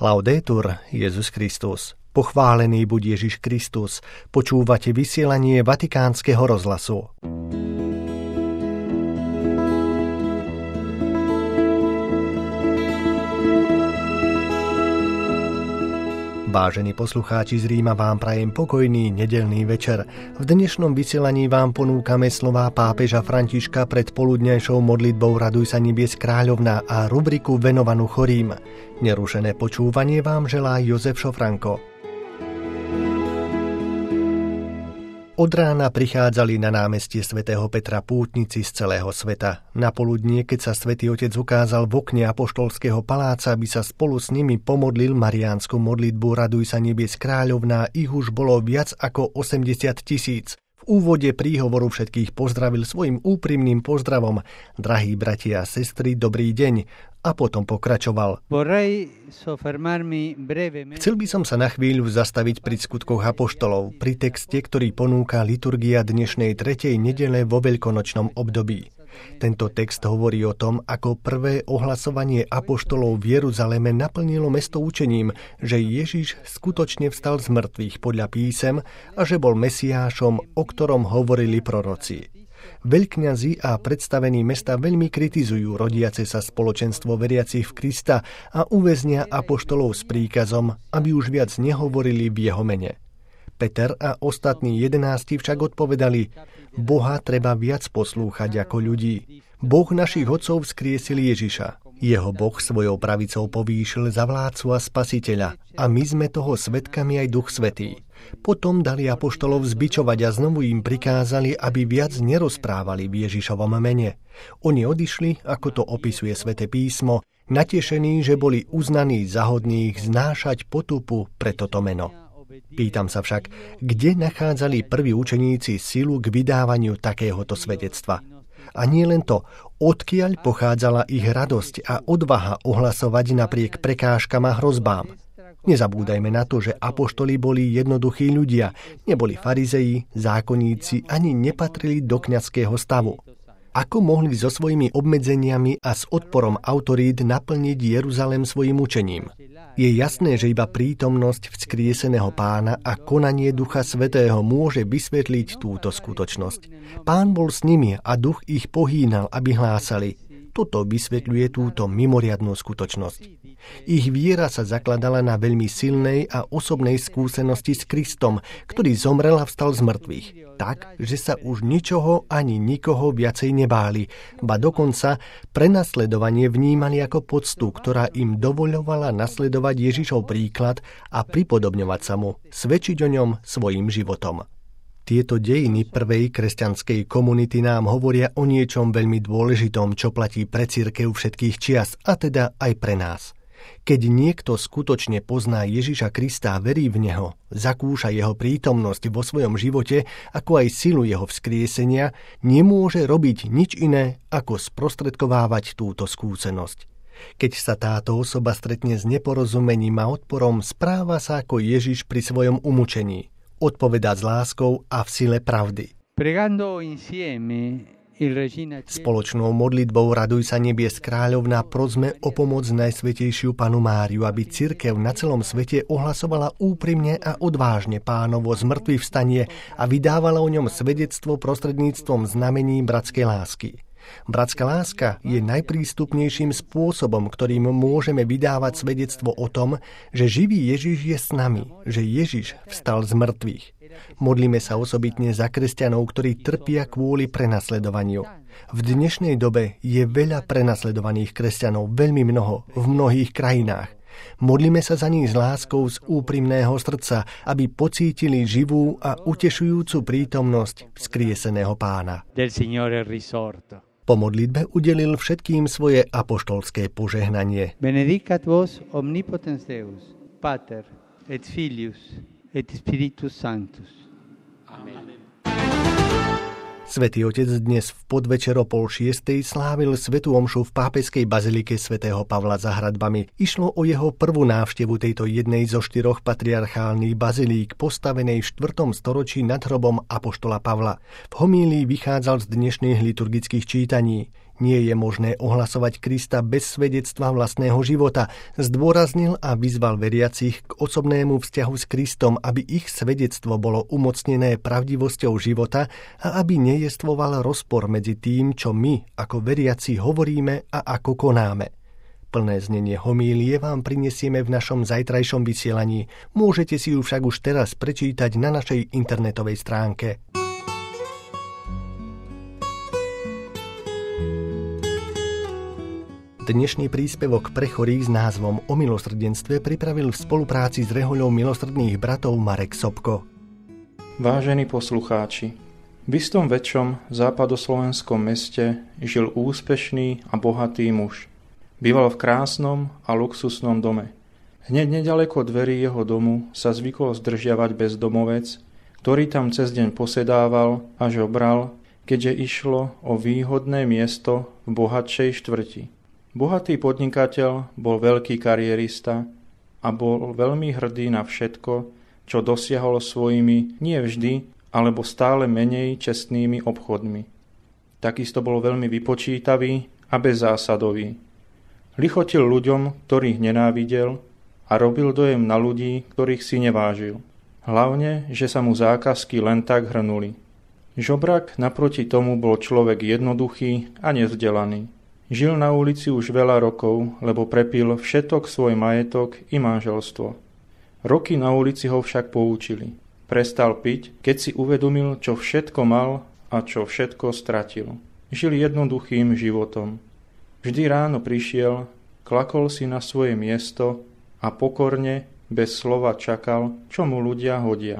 Laudetur Jesus Christus. Pochválený buď Ježiš Kristus. Počúvate vysielanie Vatikánskeho rozhlasu. Vážení poslucháči, z Ríma vám prajem pokojný nedeľný večer. V dnešnom vysielaní vám ponúkame slová pápeža Františka pred poludňajšou modlitbou Raduj sa nebies kráľovná a rubriku venovanú chorým. Nerušené počúvanie vám želá Jozef Šofranko. Od rána prichádzali na námestie svätého Petra pútnici z celého sveta. Na poludnie, keď sa svätý Otec ukázal v okne apoštolského paláca, aby sa spolu s nimi pomodlil mariánsku modlitbu Raduj sa nebies kráľovná, ich už bolo viac ako 80 000. V úvode príhovoru všetkých pozdravil svojim úprimným pozdravom: drahí bratia a sestry, dobrý deň, a potom pokračoval. Chcel by som sa na chvíľu zastaviť pri skutkoch apoštolov, pri texte, ktorý ponúka liturgia dnešnej 3. nedele vo veľkonočnom období. Tento text hovorí o tom, ako prvé ohlasovanie apoštolov v Jeruzaleme naplnilo mesto učením, že Ježiš skutočne vstal z mŕtvych podľa písem a že bol Mesiášom, o ktorom hovorili proroci. Veľkňazi a predstavení mesta veľmi kritizujú rodiace sa spoločenstvo veriacich v Krista a uväznia apoštolov s príkazom, aby už viac nehovorili v jeho mene. Peter a ostatní 11 však odpovedali: Boha treba viac poslúchať ako ľudí. Boh našich otcov vzkriesil Ježiša. Jeho Boh svojou pravicou povýšil za vládcu a spasiteľa a my sme toho svedkami aj Duch Svätý. Potom dali apoštolov zbičovať a znovu im prikázali, aby viac nerozprávali v Ježišovom mene. Oni odišli, ako to opisuje Sväté písmo, natešení, že boli uznaní za hodných znášať potupu pre toto meno. Pýtam sa však, kde nachádzali prví učeníci silu k vydávaniu takéhoto svedectva? A nie len to, odkiaľ pochádzala ich radosť a odvaha ohlasovať napriek prekážkam a hrozbám. Nezabúdajme na to, že apoštoli boli jednoduchí ľudia, neboli farizeji, zákonníci, ani nepatrili do kňazského stavu. Ako mohli so svojimi obmedzeniami a s odporom autorít naplniť Jeruzalém svojim učením? Je jasné, že iba prítomnosť vzkrieseného Pána a konanie Ducha Svätého môže vysvetliť túto skutočnosť. Pán bol s nimi a Duch ich pohýnal, aby hlásali. Toto vysvetľuje túto mimoriadnu skutočnosť. Ich viera sa zakladala na veľmi silnej a osobnej skúsenosti s Kristom, ktorý zomrel a vstal z mŕtvych. Tak, že sa už ničoho ani nikoho viacej nebáli, ba dokonca prenasledovanie vnímali ako poctu, ktorá im dovoľovala nasledovať Ježišov príklad a pripodobňovať sa mu, svedčiť o ňom svojim životom. Tieto dejiny prvej kresťanskej komunity nám hovoria o niečom veľmi dôležitom, čo platí pre cirkev všetkých čias, a teda aj pre nás. Keď niekto skutočne pozná Ježiša Krista a verí v neho, zakúša jeho prítomnosť vo svojom živote, ako aj silu jeho vzkriesenia, nemôže robiť nič iné, ako sprostredkovávať túto skúsenosť. Keď sa táto osoba stretne s neporozumením a odporom, správa sa ako Ježiš pri svojom umučení. Odpovedá s láskou a v sile pravdy. Spoločnou modlitbou Raduj sa nebies kráľovná prosme o pomoc Najsvätejšiu Pannu Máriu, aby cirkev na celom svete ohlasovala úprimne a odvážne Pánovo zmrtvých vstanie a vydávala o ňom svedectvo prostredníctvom znamení bratskej lásky. Bratská láska je najprístupnejším spôsobom, ktorým môžeme vydávať svedectvo o tom, že živý Ježiš je s nami, že Ježiš vstal z mŕtvych. Modlíme sa osobitne za kresťanov, ktorí trpia kvôli prenasledovaniu. V dnešnej dobe je veľa prenasledovaných kresťanov, veľmi mnoho, v mnohých krajinách. Modlíme sa za nich s láskou z úprimného srdca, aby pocítili živú a utešujúcu prítomnosť vzkrieseného Pána. Po modlitbe udelil všetkým svoje apoštolské požehnanie. Benedicat vos omnipotens Deus, Pater et Filius et Spiritus Sanctus. Amen. Svätý Otec dnes v podvečer o 5:30 slávil svätú omšu v pápeskej bazilike svätého Pavla za hradbami. Išlo o jeho prvú návštevu tejto jednej zo 4 patriarchálnych bazilík postavenej v 4. storočí nad hrobom apoštola Pavla. V homílii vychádzal z dnešných liturgických čítaní. Nie je možné ohlasovať Krista bez svedectva vlastného života. Zdôraznil a vyzval veriacich k osobnému vzťahu s Kristom, aby ich svedectvo bolo umocnené pravdivosťou života a aby nejestvoval rozpor medzi tým, čo my ako veriaci hovoríme a ako konáme. Plné znenie homílie vám prinesieme v našom zajtrajšom vysielaní. Môžete si ju však už teraz prečítať na našej internetovej stránke. Dnešný príspevok pre chorých s názvom O milosrdenstve pripravil v spolupráci s Rehoľou milosrdných bratov Marek Sobko. Vážení poslucháči, v istom väčšom západoslovenskom meste žil úspešný a bohatý muž. Býval v krásnom a luxusnom dome. Hneď nedaleko dverí jeho domu sa zvykol zdržiavať bezdomovec, ktorý tam cez deň posedával a žobral, keďže išlo o výhodné miesto v bohatšej štvrti. Bohatý podnikateľ bol veľký karierista a bol veľmi hrdý na všetko, čo dosiahol svojimi nie vždy, alebo stále menej čestnými obchodmi. Takisto bol veľmi vypočítavý a bezzásadový. Lichotil ľuďom, ktorých nenávidel, a robil dojem na ľudí, ktorých si nevážil. Hlavne, že sa mu zákazky len tak hrnuli. Žobrak naproti tomu bol človek jednoduchý a nevzdelaný. Žil na ulici už veľa rokov, lebo prepil všetok svoj majetok i manželstvo. Roky na ulici ho však poučili. Prestal piť, keď si uvedomil, čo všetko mal a čo všetko stratil. Žil jednoduchým životom. Vždy ráno prišiel, klakol si na svoje miesto a pokorne, bez slova čakal, čo mu ľudia hodia.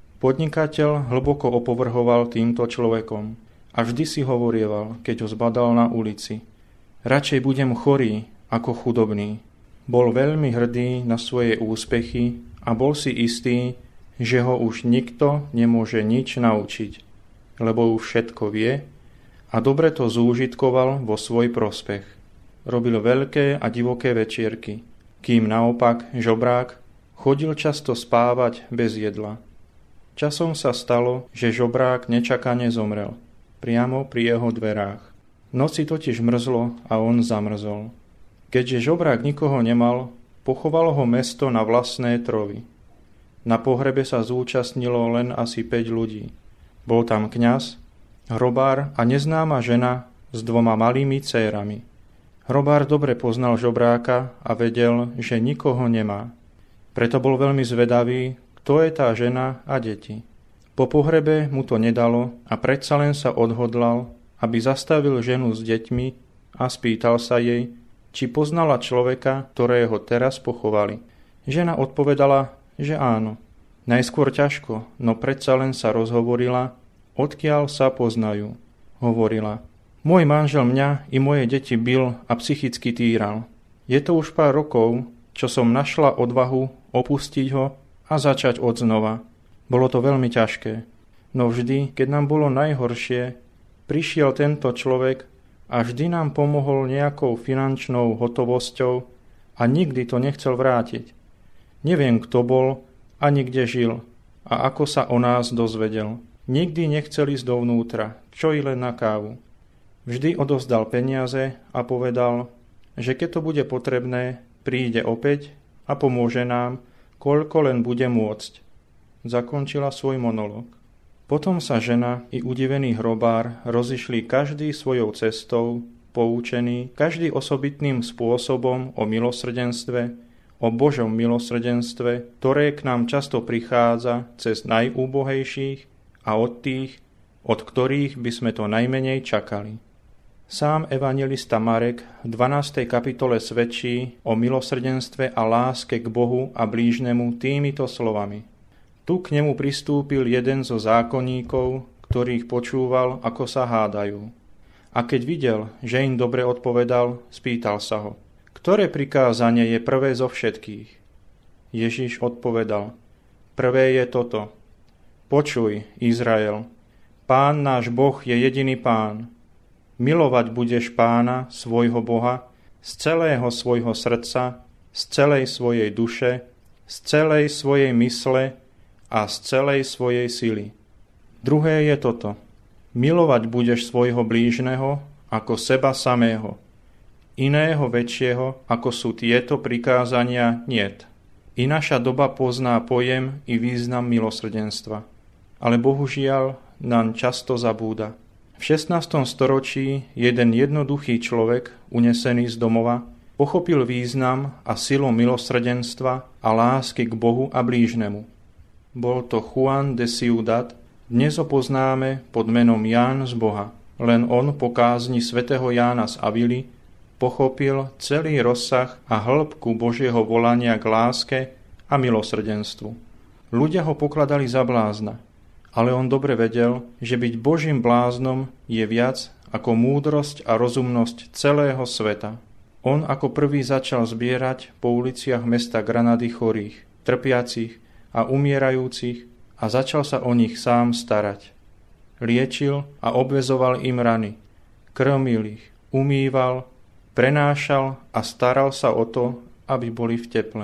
Podnikateľ hlboko opovrhoval týmto človekom a vždy si hovorieval, keď ho zbadal na ulici: radšej budem chorý ako chudobný. Bol veľmi hrdý na svoje úspechy a bol si istý, že ho už nikto nemôže nič naučiť, lebo už všetko vie a dobre to zúžitkoval vo svoj prospech. Robil veľké a divoké večierky, kým naopak žobrák chodil často spávať bez jedla. Časom sa stalo, že žobrák nečakane zomrel, priamo pri jeho dverách. Noci totiž mrzlo a on zamrzol. Keďže žobrák nikoho nemal, pochovalo ho mesto na vlastné trovy. Na pohrebe sa zúčastnilo len asi 5 ľudí. Bol tam kňaz, hrobár a neznáma žena s 2 malými dcérami. Hrobár dobre poznal žobráka a vedel, že nikoho nemá. Preto bol veľmi zvedavý, kto je tá žena a deti. Po pohrebe mu to nedalo a predsa len sa odhodlal, aby zastavil ženu s deťmi a spýtal sa jej, či poznala človeka, ktorého teraz pochovali. Žena odpovedala, že áno. Najskôr ťažko, no predsa len sa rozhovorila, odkiaľ sa poznajú. Hovorila: môj manžel mňa i moje deti bil a psychicky týral. Je to už pár rokov, čo som našla odvahu opustiť ho a začať odznova. Bolo to veľmi ťažké, no vždy, keď nám bolo najhoršie, prišiel tento človek a vždy nám pomohol nejakou finančnou hotovosťou a nikdy to nechcel vrátiť. Neviem, kto bol ani kde žil a ako sa o nás dozvedel. Nikdy nechcel ísť dovnútra, čo i len na kávu. Vždy odovzdal peniaze a povedal, že keď to bude potrebné, príde opäť a pomôže nám, koľko len bude môcť. Zakončila svoj monológ. Potom sa žena i udivený hrobár rozišli každý svojou cestou, poučený, každý osobitným spôsobom o milosrdenstve, o Božom milosrdenstve, ktoré k nám často prichádza cez najúbohejších a od tých, od ktorých by sme to najmenej čakali. Sám evanjelista Marek v 12. kapitole svedčí o milosrdenstve a láske k Bohu a blížnemu týmito slovami. Tu k nemu pristúpil jeden zo zákonníkov, ktorých počúval, ako sa hádajú. A keď videl, že im dobre odpovedal, spýtal sa ho: ktoré prikázanie je prvé zo všetkých? Ježiš odpovedal: prvé je toto. Počuj, Izrael, Pán náš Boh je jediný Pán. Milovať budeš Pána, svojho Boha, z celého svojho srdca, z celej svojej duše, z celej svojej mysle a z celej svojej sily. Druhé je toto. Milovať budeš svojho blížneho ako seba samého. Iného väčšieho, ako sú tieto prikázania, niet. I naša doba pozná pojem i význam milosrdenstva. Ale bohužiaľ naň často zabúda. V 16. storočí jeden jednoduchý človek, unesený z domova, pochopil význam a silu milosrdenstva a lásky k Bohu a blížnemu. Bol to Juan de Ciudad, dnes ho poznáme pod menom Ján z Boha. Len on po kázni svätého Jána z Avily pochopil celý rozsah a hĺbku Božieho volania k láske a milosrdenstvu. Ľudia ho pokladali za blázna, ale on dobre vedel, že byť Božím bláznom je viac ako múdrosť a rozumnosť celého sveta. On ako prvý začal zbierať po uliciach mesta Granady chorých, trpiacich a umierajúcich a začal sa o nich sám starať. Liečil a obvezoval im rany, krmil ich, umýval, prenášal a staral sa o to, aby boli v teple.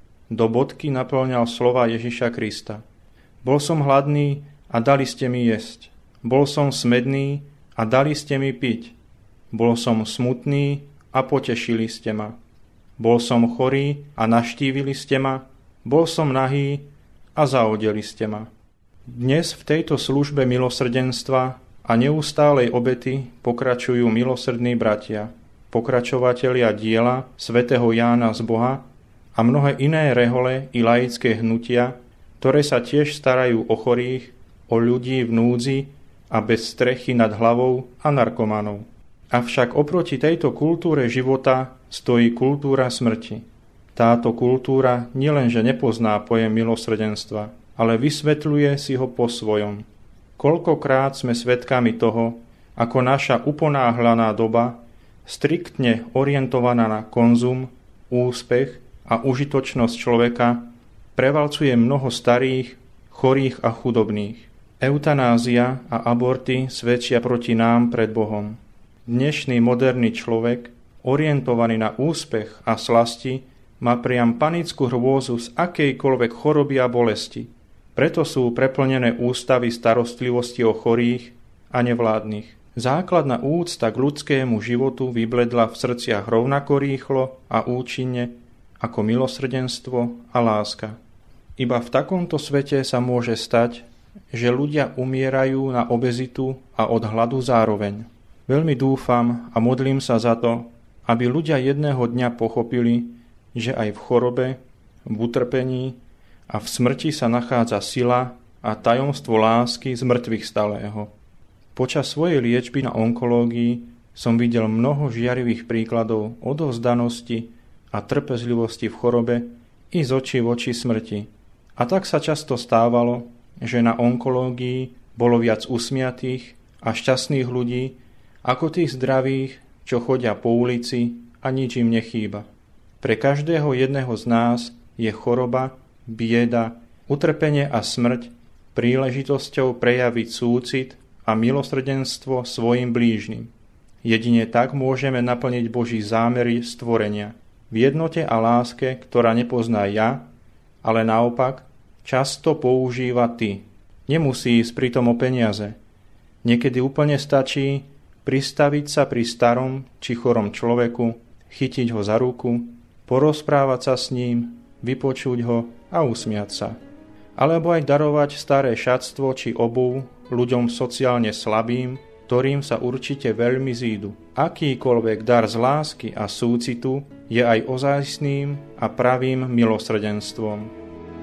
Do bodky naplňal slova Ježiša Krista. Bol som hladný a dali ste mi jesť. Bol som smedný a dali ste mi piť. Bol som smutný a potešili ste ma. Bol som chorý a navštívili ste ma. Bol som nahý a zaodeli ste ma. Dnes v tejto službe milosrdenstva a neustálej obety pokračujú milosrdní bratia, pokračovatelia diela svätého Jána z Boha a mnohé iné rehole i laické hnutia, ktoré sa tiež starajú o chorých, o ľudí v núdzi a bez strechy nad hlavou a narkomanov. Avšak oproti tejto kultúre života stojí kultúra smrti. Táto kultúra nielenže nepozná pojem milosrdenstva, ale vysvetľuje si ho po svojom. Koľkokrát sme svedkami toho, ako naša uponáhľaná doba, striktne orientovaná na konzum, úspech a užitočnosť človeka, prevalcuje mnoho starých, chorých a chudobných. Eutanázia a aborty svedčia proti nám pred Bohom. Dnešný moderný človek, orientovaný na úspech a slasti, má priam panickú hrôzu z akejkoľvek choroby a bolesti. Preto sú preplnené ústavy starostlivosti o chorých a nevládnych. Základná úcta k ľudskému životu vybledla v srdciach rovnako rýchlo a účinne ako milosrdenstvo a láska. Iba v takomto svete sa môže stať, že ľudia umierajú na obezitu a od hladu zároveň. Veľmi dúfam a modlím sa za to, aby ľudia jedného dňa pochopili, že aj v chorobe, v utrpení a v smrti sa nachádza sila a tajomstvo lásky z mŕtvych stalého. Počas svojej liečby na onkológii som videl mnoho žiarivých príkladov odovzdanosti a trpezlivosti v chorobe i z očí v oči smrti. A tak sa často stávalo, že na onkológii bolo viac usmiatých a šťastných ľudí ako tých zdravých, čo chodia po ulici a nič im nechýba. Pre každého jedného z nás je choroba, bieda, utrpenie a smrť príležitosťou prejaviť súcit a milosrdenstvo svojim blížnym. Jedine tak môžeme naplniť Boží zámery stvorenia. V jednote a láske, ktorá nepozná ja, ale naopak často používa ty. Nemusí ísť pritom o peniaze. Niekedy úplne stačí pristaviť sa pri starom či chorom človeku, chytiť ho za ruku, porozprávať sa s ním, vypočuť ho a usmiať sa. Alebo aj darovať staré šatstvo či obuv ľuďom sociálne slabým, ktorým sa určite veľmi zídu. Akýkoľvek dar z lásky a súcitu je aj ozajstným a pravým milosrdenstvom.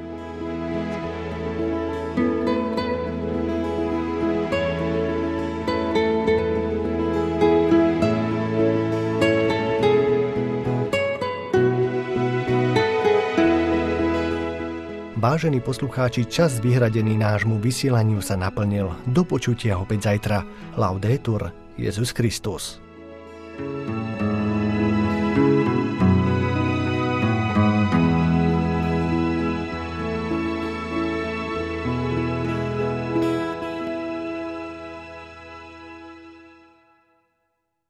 Vážení poslucháči, čas vyhradený nášmu vysielaniu sa naplnil. Do počutia opäť zajtra. Laudetur Jesus Christus.